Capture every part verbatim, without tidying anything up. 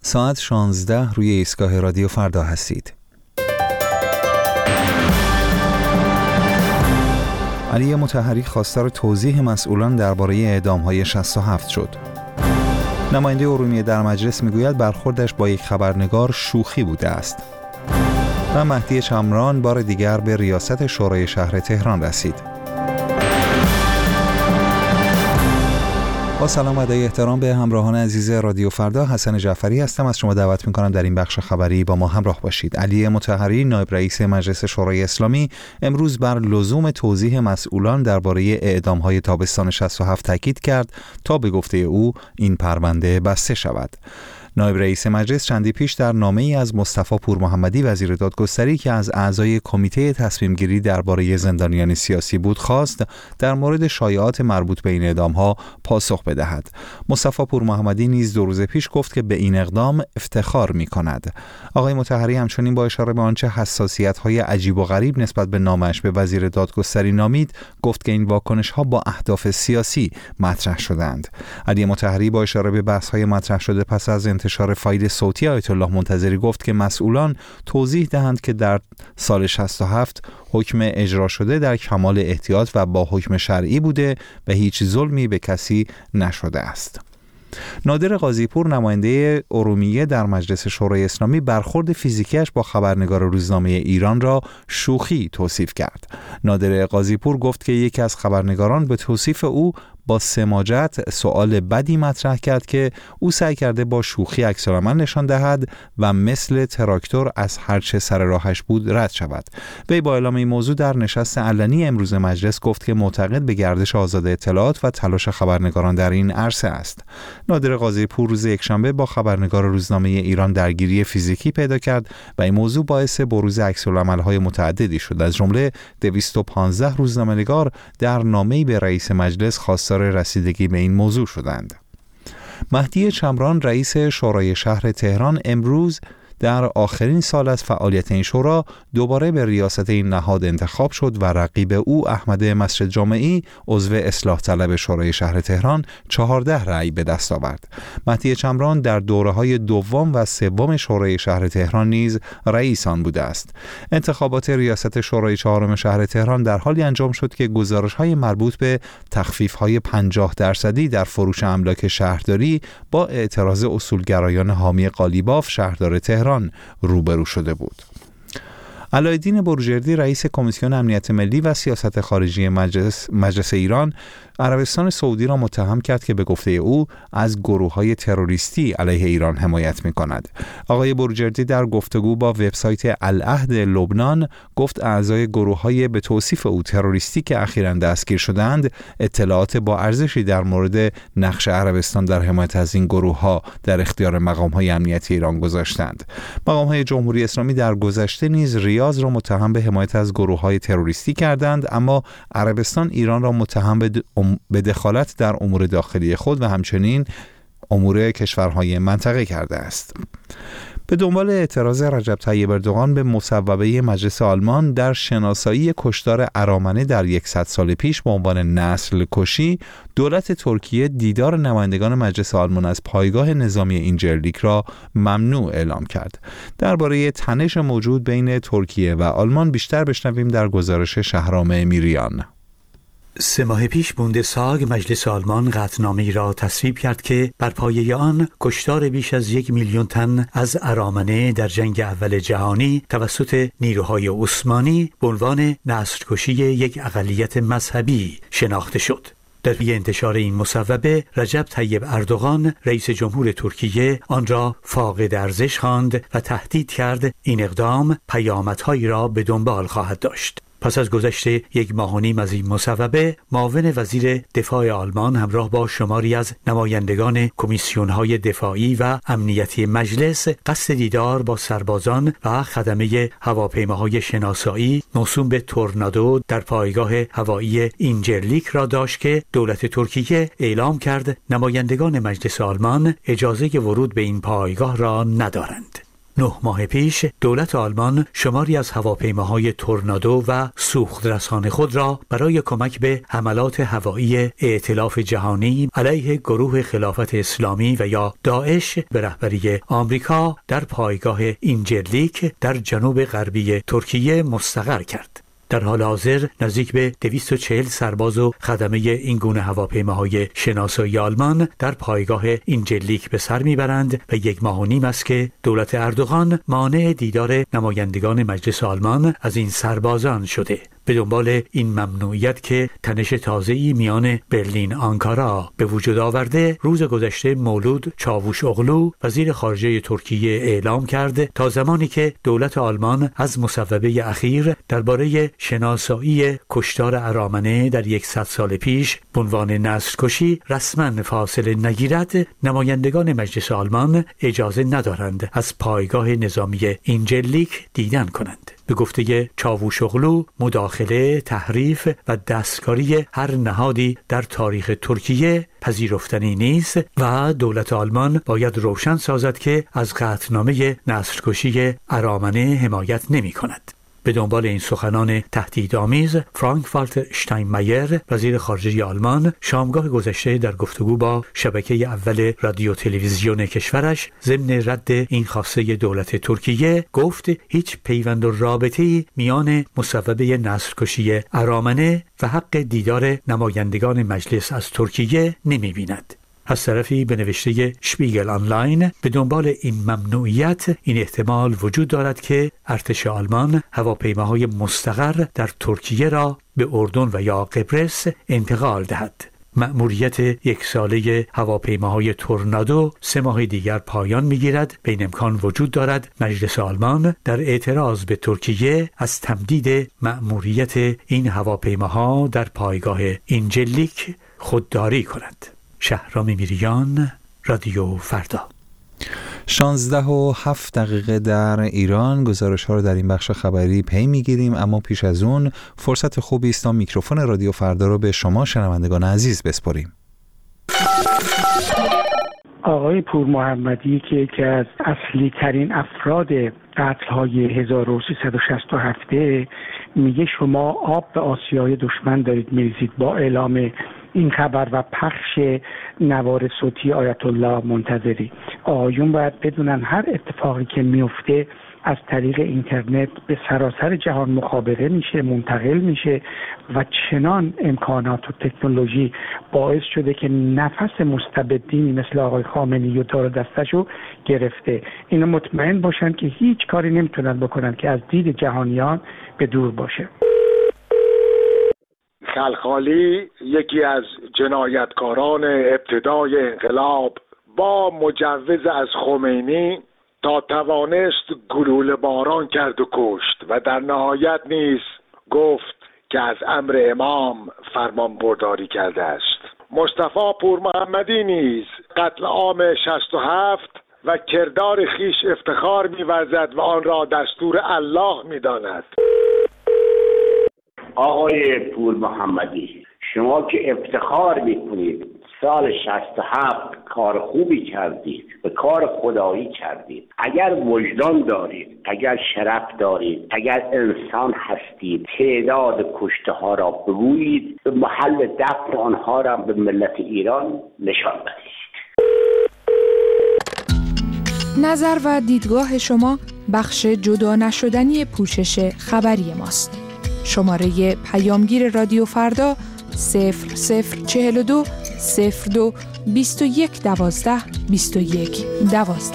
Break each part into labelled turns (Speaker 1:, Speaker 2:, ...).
Speaker 1: ساعت شانزده روی ایستگاه رادیو فردا هستید. علی مطهری خواستار توضیح مسئولان درباره اعدام‌های شصت و هفت شد. نماینده ارومیه در مجلس میگوید برخوردش با یک خبرنگار شوخی بوده است. و مهدی چمران بار دیگر به ریاست شورای شهر تهران رسید. با سلام و ادای احترام به همراهان عزیز رادیو فردا، حسن جعفری هستم. از شما دعوت می‌کنم در این بخش خبری با ما همراه باشید. علی مطهری نایب رئیس مجلس شورای اسلامی امروز بر لزوم توضیح مسئولان درباره اعدام‌های تابستان شصت و هفت تاکید کرد تا به گفته او این پرونده بسته شود. نایب رئیس مجلس چندی پیش در نامه‌ای از مصطفی پورمحمدی وزیر دادگستری که از اعضای کمیته تصمیم گیری درباره زندانیان سیاسی بود خواست در مورد شایعات مربوط به این اعدام‌ها پاسخ بدهد. مصطفی پورمحمدی نیز دو روز پیش گفت که به این اقدام افتخار می‌کند. آقای مطهری همچنین با اشاره به آنچه حساسیت‌های عجیب و غریب نسبت به نامش به وزیر دادگستری نامید، گفت که این واکنش‌ها با اهداف سیاسی مطرح شدند. علی مطهری با اشاره به بحث‌های مطرح شده پس از انتشار فایل صوتی آیت الله منتظری گفت که مسئولان توضیح دهند که در سال شصت و هفت حکم اجرا شده در کمال احتیاط و با حکم شرعی بوده و هیچ ظلمی به کسی نشده است. نادر قاضی‌پور نماینده ارومیه در مجلس شورای اسلامی برخورد فیزیکیش با خبرنگار روزنامه ایران را شوخی توصیف کرد. نادر قاضی‌پور گفت که یکی از خبرنگاران به توصیف او با سماجت سؤال بدی مطرح کرد که او سعی کرده با شوخی عکس‌العمل نشان دهد و مثل تراکتور از هر چه سر راهش بود رد شود. وی با اعلام این موضوع در نشست علنی امروز مجلس گفت که معتقد به گردش آزاد اطلاعات و تلاش خبرنگاران در این عرصه است. نادر قاضی‌پور روز یکشنبه با خبرنگار روزنامه ایران درگیری فیزیکی پیدا کرد و این موضوع باعث بروز عکس‌العمل‌های متعددی شد. از جمله دویست و پانزده روزنامه‌نگار در نامه‌ای به رئیس مجلس خواستار رسیدگی به این موضوع شدند. مهدی چمران رئیس شورای شهر تهران امروز در آخرین سال از فعالیت این شورا دوباره به ریاست این نهاد انتخاب شد و رقیب او احمد مسجد جامعی عضو اصلاح طلب شورای شهر تهران چهارده رأی به دست آورد. مهدی چمران در دوره‌های دوم و سوم شورای شهر تهران نیز رئیس آن بوده است. انتخابات ریاست شورای چهارم شهر تهران در حالی انجام شد که گزارش‌های مربوط به تخفیف‌های پنجاه درصدی در فروش املاک شهرداری با اعتراض اصولگرایان حامی قالیباف شهردار تهران روبرو شده بود. علایالدین بروجردی رئیس کمیسیون امنیت ملی و سیاست خارجی مجلس, مجلس ایران عربستان سعودی را متهم کرد که به گفته او از گروه‌های تروریستی علیه ایران حمایت می‌کند. آقای بروجردی در گفتگو با وبسایت العهد لبنان گفت اعضای گروه‌های به توصیف او تروریستی که اخیراً دستگیر شدند اطلاعات با ارزشی در مورد نقش عربستان در حمایت از این گروه‌ها در اختیار مقام‌های امنیتی ایران گذاشتند. مقام‌های جمهوری اسلامی در گذشته نیز ریاض را متهم به حمایت از گروه‌های تروریستی کردند، اما عربستان ایران را متهم به به دخالت در امور داخلی خود و همچنین امور کشورهای منطقه کرده است. به دنبال اعتراض رجب طیب اردوغان به مصوبه مجلس آلمان در شناسایی کشتار ارامنه در صد سال پیش به عنوان نسل کشی، دولت ترکیه دیدار نمایندگان مجلس آلمان از پایگاه نظامی اینجرلیک را ممنوع اعلام کرد. درباره تنش موجود بین ترکیه و آلمان بیشتر بشنویم در گزارش شهرام امیریان.
Speaker 2: سه ماه پیش بوندساگ مجلس آلمان قطعنامه‌ای را تصویب کرد که بر پایه آن کشتار بیش از یک میلیون تن از ارامنه در جنگ اول جهانی توسط نیروهای عثمانی به عنوان نسل‌کشی یک اقلیت مذهبی شناخته شد. در پی انتشار این مصوبه، رجب طیب اردوغان رئیس جمهور ترکیه آن را فاقد ارزش خواند و تهدید کرد این اقدام پیامدهایی را به دنبال خواهد داشت. پس از گذشت یک ماه و نیم از این مصوبه، معاون وزیر دفاع آلمان همراه با شماری از نمایندگان کمیسیون‌های دفاعی و امنیتی مجلس قصد دیدار با سربازان و خدمه هواپیماهای شناسایی موسوم به تورنادو در پایگاه هوایی اینجرلیک را داشت که دولت ترکیه اعلام کرد نمایندگان مجلس آلمان اجازه ورود به این پایگاه را ندارند. نه ماه پیش دولت آلمان شماری از هواپیماهای تورنادو و سوخترسان خود را برای کمک به حملات هوایی ائتلاف جهانی علیه گروه خلافت اسلامی و یا داعش به رهبری آمریکا در پایگاه اینجرلیک در جنوب غربی ترکیه مستقر کرد. در حال حاضر نزدیک به دویست و چهل سرباز و خدمه این گونه هواپیماهای شناسایی آلمان در پایگاه اینجرلیک به سر میبرند و یک ماه و نیم است که دولت اردوغان مانع دیدار نمایندگان مجلس آلمان از این سربازان شده. به دنبال این ممنوعیت که تنش تازه‌ای میان برلین آنکارا به وجود آورده، روز گذشته مولود چاووشوغلو وزیر خارجه ترکیه اعلام کرد تا زمانی که دولت آلمان از مصوبه اخیر درباره شناسایی کشتار ارامنه در صد سال پیش به عنوان نسل‌کشی رسما فاصله نگیرد، نمایندگان مجلس آلمان اجازه ندارند از پایگاه نظامی اینجرلیک دیدن کنند. به گفته چاووشوغلو، مداخله، تحریف و دستکاری هر نهادی در تاریخ ترکیه پذیرفتنی نیست و دولت آلمان باید روشن سازد که از قطعنامه نسل‌کشی ارامنه حمایت نمی کند. به دنبال این سخنان تهدیدآمیز، فرانک والتر شتاینمایر وزیر خارجه آلمان شامگاه گذشته در گفتگو با شبکه اول رادیو تلویزیون کشورش ضمن رد این خواسته دولت ترکیه گفت هیچ پیوند و رابطه‌ای میان مصوبه نسل‌کشی ارامنه و حق دیدار نمایندگان مجلس از ترکیه نمی‌بیند. از طرفی به نوشته شپیگل آنلاین به دنبال این ممنوعیت این احتمال وجود دارد که ارتش آلمان هواپیماهای مستقر در ترکیه را به اردن و یا قبرس انتقال دهد. مأموریت یک ساله هواپیماهای تورنادو سه ماه دیگر پایان می‌گیرد. به این امکان وجود دارد مجلس آلمان در اعتراض به ترکیه از تمدید مأموریت این هواپیماها در پایگاه اینجرلیک خودداری کند. شهرام میریان، رادیو فردا.
Speaker 1: شانزده و هفت دقیقه در ایران. گزارش ها رو در این بخش خبری پی میگیریم، اما پیش از اون فرصت خوبی است تا میکروفون رادیو فردا رو به شما شنوندگان عزیز بسپاریم.
Speaker 3: آقای پور محمدی که یکی از اصلی ترین افراد قتل های هزار و سیصد و شصت و هفت میگه شما آب به آسیای دشمن دارید میریزید. با اعلام این خبر و پخش نوار صوتی آیت الله منتظری، آقایون باید بدونن هر اتفاقی که میفته از طریق اینترنت به سراسر جهان مخابره میشه، منتقل میشه و چنان امکانات و تکنولوژی باعث شده که نفس مستبدینی مثل آقای خامنه‌ای و دار دستشو گرفته. اینا مطمئن باشن که هیچ کاری نمیتونن بکنن که از دید جهانیان به دور باشه.
Speaker 4: خلخالی یکی از جنایتکاران ابتدای انقلاب با مجوز از خمینی تا توانست گلوله باران کرد و کشت و در نهایت نیز گفت که از امر امام فرمان برداری کرده است. مصطفی پور محمدی نیز قتل عام شصت و هفت و کردار خیش افتخار می‌ورزد و آن را دستور الله می‌داند.
Speaker 5: آقای پور محمدی، شما که افتخار میکنید سال شصت و هفت کار خوبی کردید، به کار خدایی کردید، اگر وجدان دارید، اگر شرف دارید، اگر انسان هستید، تعداد کشته ها را بگویید، به محل دفن آنها را به ملت ایران نشان دهید.
Speaker 6: نظر و دیدگاه شما بخش جدا نشدنی پوشش خبری ماست. شماره پیامگیر رادیو فردا صفر صفر چهل و دو صفر دو بیست و یک دوازده بیست و یک دوازده.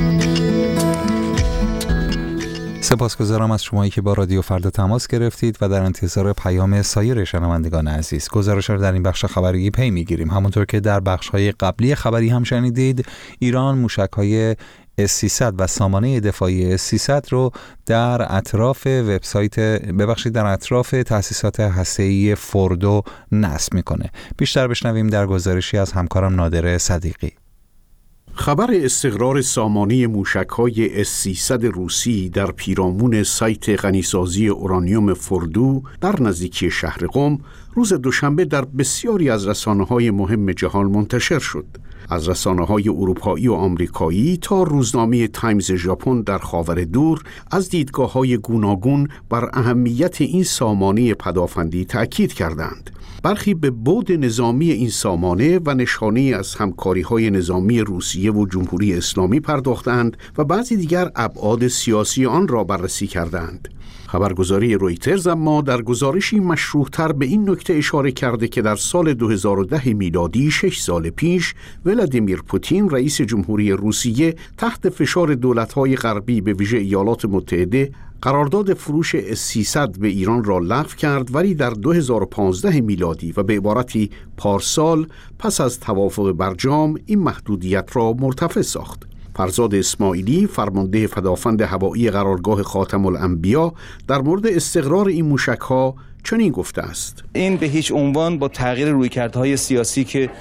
Speaker 1: سپاسگزارم از شمایی که با رادیو فردا تماس گرفتید و در انتظار پیام سایر شنوندگان عزیز. گزارش را در این بخش خبری پی میگیریم. همونطور که در بخش‌های قبلی خبری هم شنیدید، ایران موشک‌های اس سیصد و سامانه دفاعی اس سیصد رو در اطراف وبسایت ببخشید در اطراف تأسیسات هسته‌ای فوردو نصب میکنه. بیشتر بشنویم در گزارشی از همکارم نادر صدیقی.
Speaker 7: خبر استقرار سامانه موشک‌های اس سیصد روسی در پیرامون سایت غنیسازی اورانیوم فوردو در نزدیکی شهر قم روز دوشنبه در بسیاری از رسانه‌های مهم جهان منتشر شد. از رسانه‌های اروپایی و آمریکایی تا روزنامه تایمز ژاپن در خاور دور از دیدگاه‌های گوناگون بر اهمیت این سامانه پدافندی تأکید کردند. برخی به بعد نظامی این سامانه و نشانه از همکاری‌های نظامی روسیه و جمهوری اسلامی پرداختند و بعضی دیگر ابعاد سیاسی آن را بررسی کردند. خبرگزاری رویترز اما در گزارشی مشروح‌تر به این نکته اشاره کرده که در سال دو هزار و ده میلادی، شش سال پیش، ولادیمیر پوتین رئیس جمهوری روسیه تحت فشار دولت‌های غربی به ویژه ایالات متحده قرارداد فروش اس سیصد به ایران را لغو کرد، ولی در دو هزار و پانزده میلادی و به عبارتی پارسال پس از توافق برجام این محدودیت را مرتفع ساخت. فرزاد اسماعیلی فرمانده فدافند هوایی قرارگاه خاتم الانبیا در مورد استقرار این موشک‌ها چنین گفته است:
Speaker 8: این به هیچ عنوان با تغییر رویکردهای سیاسی که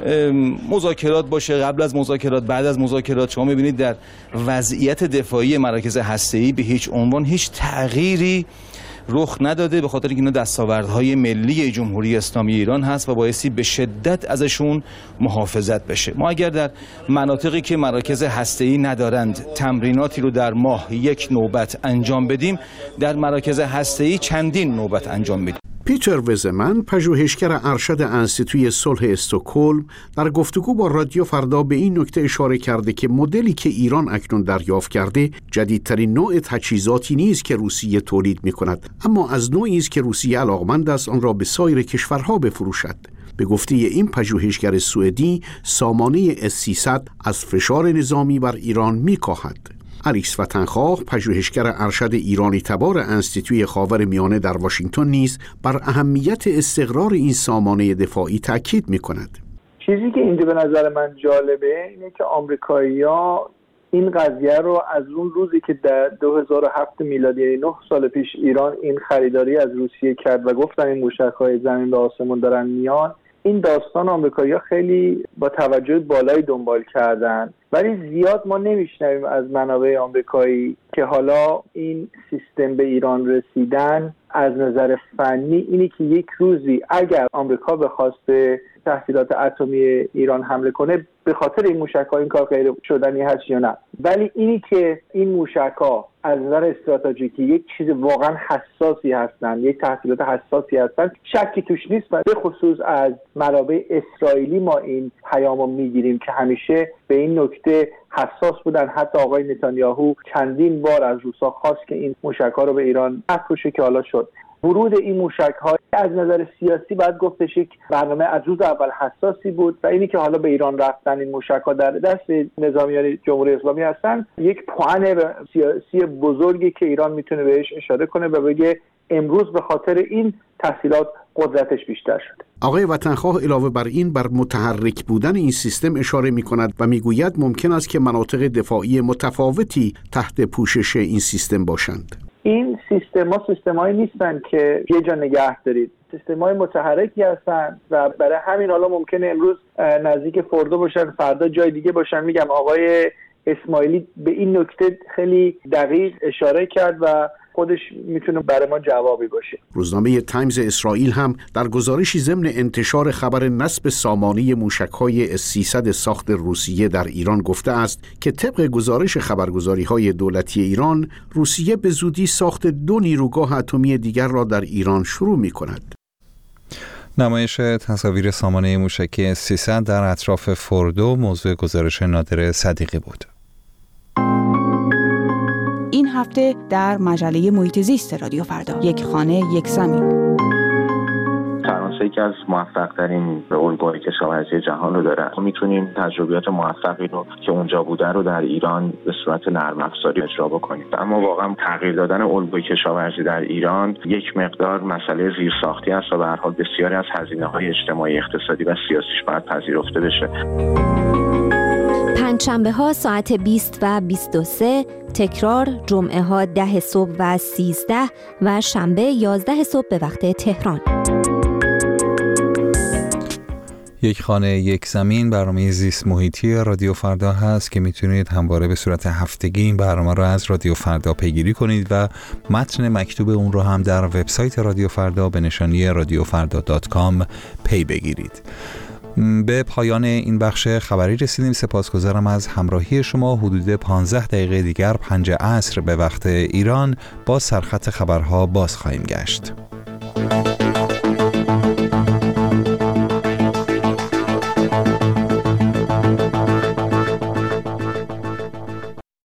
Speaker 8: مذاکرات باشه، قبل از مذاکرات، بعد از مذاکرات، شما می‌بینید در وضعیت دفاعی مراکز هسته‌ای به هیچ عنوان هیچ تغییری رخ نداده، به خاطر اینکه اینا دستاوردهای ملی جمهوری اسلامی ایران هست و بایستی به شدت ازشون محافظت بشه. ما اگر در مناطقی که مراکز هسته‌ای ندارند تمریناتی رو در ماه یک نوبت انجام بدیم، در مراکز هسته‌ای چندین نوبت انجام بدیم.
Speaker 7: پیتر وزمن، پژوهشگر ارشد انستیتوی صلح استکهلم، در گفتگو با رادیو فردا به این نکته اشاره کرده که مدلی که ایران اکنون دریافت کرده جدیدترین نوع تجهیزاتی نیست که روسیه تولید می‌کند، اما از نوعی است که روسیه علاقمند است آن را به سایر کشورها بفروشد. به گفته این پژوهشگر سوئدی، سامانه اس سیصد از فشار نظامی بر ایران می‌کاهد. الیکس وطنخواه، پژوهشگر ارشد ایرانی تبار انستیتوی خاورمیانه در واشنگتن نیز بر اهمیت استقرار این سامانه دفاعی تاکید می‌کند.
Speaker 9: چیزی که اینجا به نظر من جالبه اینه که آمریکایی‌ها این قضیه رو از اون روزی که در دو هزار و هفت میلادی، یعنی نه سال پیش، ایران این خریداری از روسیه کرد و گفتن این موشک‌های زمین به آسمون دارن میان، این داستان آمریکایی‌ها خیلی با توجه بالایی دنبال کردن، ولی زیاد ما نمیشنویم از منابع آمریکایی که حالا این سیستم به ایران رسیدن از نظر فنی اینی که یک روزی اگر آمریکا بخواست به تحصیلات اتمی ایران حمله کنه به خاطر این موشک‌ها این کار غیر شدنی هست یا نه. ولی اینی که این موشک‌ها از نظر استراتژیکی یک چیز واقعا حساسی هستن، یک تحصیلات حساسی هستن، شکی توش نیست. و به خصوص از منابع اسرائیلی ما این پیامو میگیریم که همیشه به این نکته حساس بودن. حتی آقای نتانیاهو چندین بار از روسا خواست که این موشک‌ها رو به ایران نفروشه که حالا شد. ورود این موشک‌ها از نظر سیاسی باید گفتش یک برنامه از روز اول حساسی بود و اینی که حالا به ایران رفتن این موشک‌ها در دست نظامیان جمهوری اسلامی هستن یک پوان سیاسی بزرگی که ایران میتونه بهش اشاره کنه و بگه امروز به خاطر این تحصیلات قدرتش بیشتر شد.
Speaker 7: آقای وطنخواه علاوه بر این بر متحرک بودن این سیستم اشاره می‌کند و میگوید ممکن است که مناطق دفاعی متفاوتی تحت پوشش این سیستم باشند.
Speaker 9: این سیستم‌ها سیستم‌هایی نیستن که یه جا نگه دارید، سیستم‌های متحرکی هستن و برای همین حالا ممکنه امروز نزدیک فوردو باشن، فردا جای دیگه باشن. میگم آقای اسماعیلی به این نکته خیلی دقیق اشاره کرد و خودش میتونه برای ما جوابی باشه.
Speaker 7: روزنامه تایمز اسرائیل هم در گزارشی ضمن انتشار خبر نصب سامانه موشک‌های اس سیصد ساخت روسیه در ایران گفته است که طبق گزارش خبرگزاری‌های دولتی ایران، روسیه به زودی ساخت دو نیروگاه اتمی دیگر را در ایران شروع می‌کند.
Speaker 1: نمایش تصاویر سامانه موشکی اس سیصد در اطراف فوردو موضوع گزارش نادر صدیقی بود.
Speaker 10: این هفته در مجله محیط زیست رادیو فردا، یک خانه یک زمین.
Speaker 11: فرانسه یکی از موفق‌ترین الگوهای کشاورزی جهان رو داره. ما میتونیم تجربیات موفقی رو که اونجا بوده رو در ایران به صورت نرم افزاری اجرا بکنیم. اما واقعا تغییر دادن الگوی کشاورزی در ایران یک مقدار مسئله زیرساختی است و به هر حال بسیاری از هزینه‌های اجتماعی، اقتصادی و سیاسیش باید پذیرفته بشه.
Speaker 12: پنجشنبه ها ساعت بیست و بیست و سه، تکرار جمعه ها ده صبح و سیزده و شنبه یازده صبح به وقت تهران.
Speaker 1: یک خانه یک زمین برنامه زیست محیطی رادیو فردا هست که میتونید همواره به صورت هفتگی این برنامه رو از رادیو فردا پیگیری کنید و متن مکتوب اون رو هم در وبسایت رادیو فردا به نشانی رادیو فردا دات کام پی بگیرید. به پایان این بخش خبری رسیدیم. سپاسگزارم از همراهی شما. حدود پانزده دقیقه دیگر پنج عصر به وقت ایران با سرخط خبرها باز خواهیم گشت.